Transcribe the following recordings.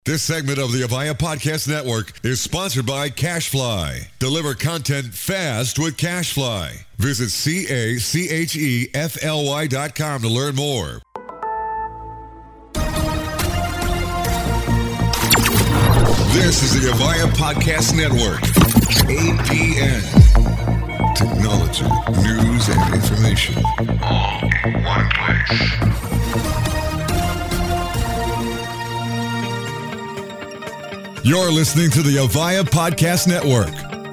This segment of the Avaya Podcast Network is sponsored by CashFly. Deliver content fast with CashFly. Visit CACHEFLY.com to learn more. This is the Avaya Podcast Network. APN. Technology, news, and information. All in one place. You're listening to the Avaya Podcast Network.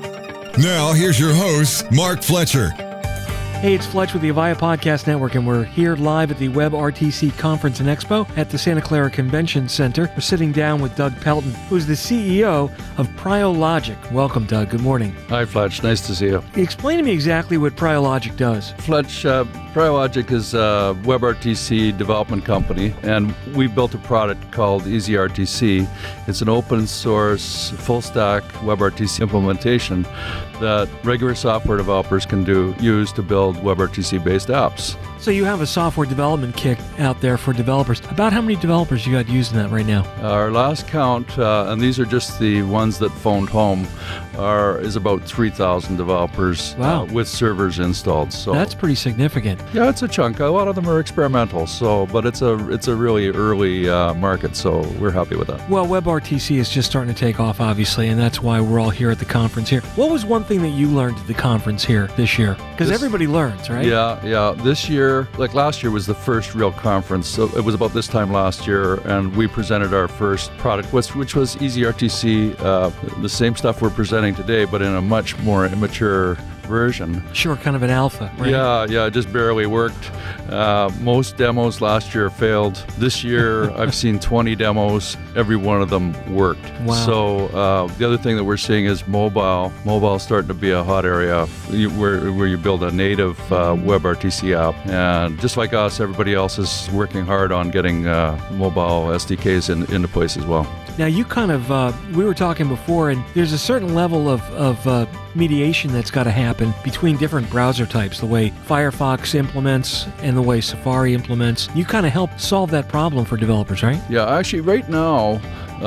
Now, here's your host, Mark Fletcher. Hey, it's Fletch with the Avaya Podcast Network, and we're here live at the WebRTC Conference and Expo at the Santa Clara Convention Center. We're sitting down with Doug Pelton, who's the CEO of Priologic. Welcome, Doug. Good morning. Hi, Fletch. Nice to see you. Explain to me exactly what Priologic does. Fletch, Priologic is a WebRTC development company, and we built a product called EasyRTC. It's an open source, full stack WebRTC implementation that regular software developers can use to build WebRTC-based apps. So you have a software development kit out there for developers. About how many developers you got using that right now? Our last count, and these are just the ones that phoned home, is about 3,000 developers. Wow. With servers installed. So that's pretty significant. Yeah, it's a chunk. A lot of them are experimental. But it's a really early market. So we're happy with that. Well, WebRTC is just starting to take off, obviously, and that's why we're all here at the conference here. What was one thing that you learned at the conference here this year? Because everybody learns, right? Yeah. This year, like last year was the first real conference. So it was about this time last year, and we presented our first product, which was EasyRTC, the same stuff we're presenting today, but in a much more immature version. Sure, kind of an alpha, right? Yeah, it just barely worked. Most demos last year failed. This year, I've seen 20 demos. Every one of them worked. Wow. So the other thing that we're seeing is mobile. Mobile is starting to be a hot area where you build a native WebRTC app. And just like us, everybody else is working hard on getting mobile SDKs into place as well. Now, you kind of, we were talking before, and there's a certain level of mediation that's got to happen between different browser types, the way Firefox implements and the way Safari implements. You kind of help solve that problem for developers, right? Yeah, actually, right now,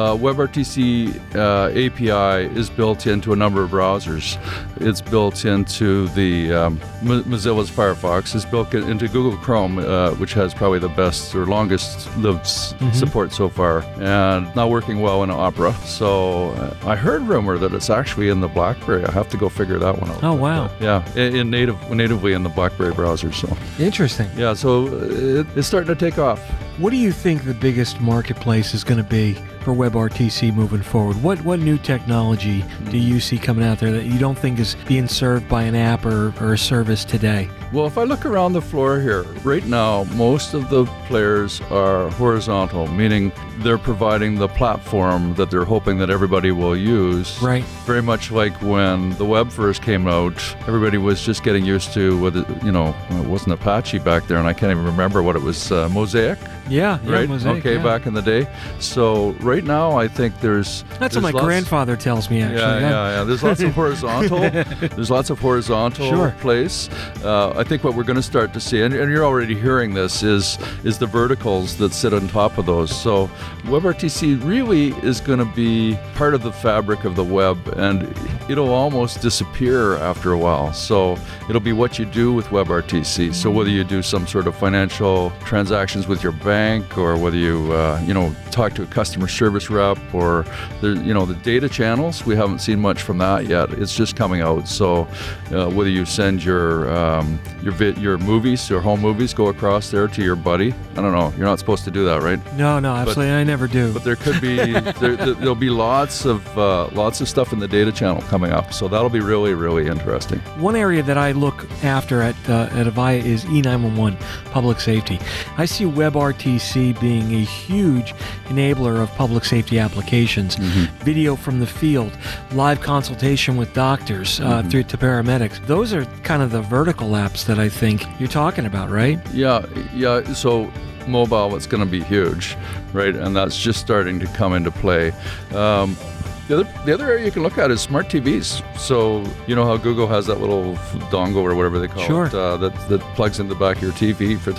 WebRTC API is built into a number of browsers. It's built into the Mozilla's Firefox. It's built into Google Chrome, which has probably the best or longest lived support so far, and now working well in Opera. So I heard rumor that it's actually in the BlackBerry. I have to go figure that one out. Oh, wow. Yeah, natively in the BlackBerry browser. So interesting. Yeah, so it's starting to take off. What do you think the biggest marketplace is going to be for WebRTC moving forward? What new technology do you see coming out there that you don't think is being served by an app or a service today? Well, if I look around the floor here, right now, most of the players are horizontal, meaning they're providing the platform that they're hoping that everybody will use. Right. Very much like when the web first came out, everybody was just getting used to, it wasn't Apache back there, and I can't even remember what it was, Mosaic? Yeah, right? Mosaic, okay, yeah. Back in the day. So right now, I think that's what my grandfather tells me, actually. Yeah. There's lots of horizontal. Sure. Place. I think what we're going to start to see, and you're already hearing this, is the verticals that sit on top of those. So WebRTC really is going to be part of the fabric of the web, and it'll almost disappear after a while. So it'll be what you do with WebRTC. So whether you do some sort of financial transactions with your bank, or whether you talk to a customer service rep, or the data channels, we haven't seen much from that yet. It's just coming out. So whether you send your movies, your home movies, go across there to your buddy. I don't know. You're not supposed to do that, right? No, absolutely. I never do. But there could be there'll be lots of stuff in the data channel coming up. So that'll be really, really interesting. One area that I look after at Avaya is E911, public safety. I see WebRTC being a huge enabler of public safety applications. Video from the field, live consultation with doctors through to paramedics. Those are kind of the vertical apps that I think you're talking about, right? Yeah. So mobile, it's going to be huge, right? And that's just starting to come into play. The other area you can look at is smart TVs. So you know how Google has that little dongle or whatever they call Sure. it that plugs into the back of your TV for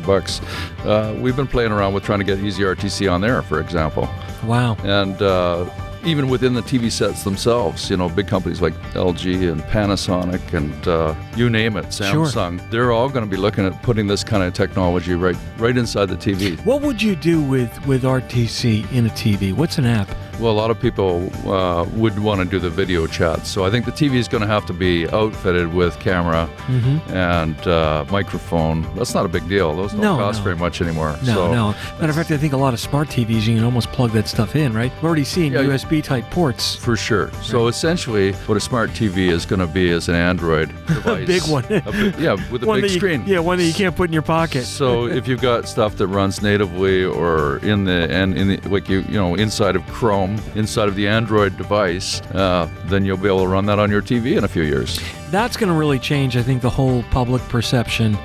$35. We've been playing around with trying to get EasyRTC on there, for example. Wow. And even within the TV sets themselves, you know, big companies like LG and Panasonic and you name it, Samsung, they're all going to be looking at putting this kind of technology right inside the TV. What would you do with RTC in a TV? What's an app? Well, a lot of people would want to do the video chat. So I think the TV is going to have to be outfitted with camera and microphone. That's not a big deal. Those don't cost very much anymore. No. Matter of fact, I think a lot of smart TVs, you can almost plug that stuff in, right? We're already seeing USB-type ports. For sure. So essentially, what a smart TV is going to be is an Android device. A big one. With a big screen. One that you can't put in your pocket. So if you've got stuff that runs natively or in the like inside of Chrome, inside of the Android device, then you'll be able to run that on your TV in a few years. That's going to really change, I think, the whole public perception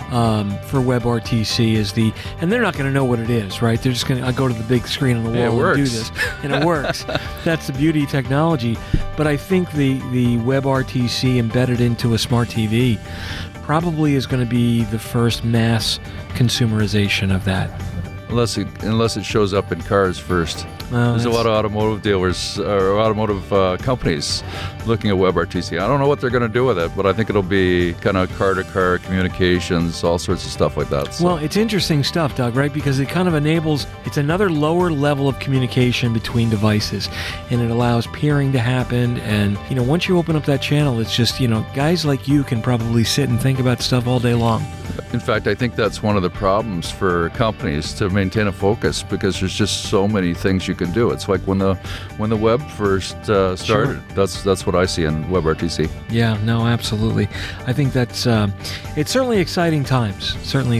for WebRTC and they're not going to know what it is, right? They're just going to go to the big screen on the wall and do this, and it works. That's the beauty of technology. But I think the WebRTC embedded into a smart TV probably is going to be the first mass consumerization of that. Unless it shows up in cars first. There's a lot of automotive dealers or automotive companies looking at WebRTC. I don't know what they're going to do with it, but I think it'll be kind of car-to-car communications, all sorts of stuff like that. So. Well, it's interesting stuff, Doug, right? Because it kind of enables, it's another lower level of communication between devices, and it allows peering to happen. And, once you open up that channel, it's just, guys like you can probably sit and think about stuff all day long. In fact, I think that's one of the problems for companies to maintain a focus, because there's just so many things you can do. It's like when the web first started. Sure. That's what I see in WebRTC. Yeah, no, absolutely. I think that's it's certainly exciting times.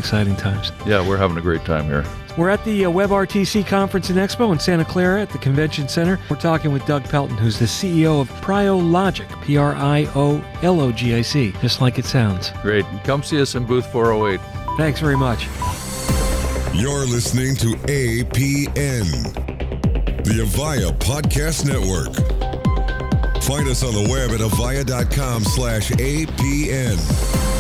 Yeah, we're having a great time here. We're at the WebRTC Conference and Expo in Santa Clara at the Convention Center. We're talking with Doug Pelton, who's the CEO of Priologic, Priologic, just like it sounds. Great. Come see us in booth 408. Thanks very much. You're listening to APN, the Avaya Podcast Network. Find us on the web at avaya.com/APN.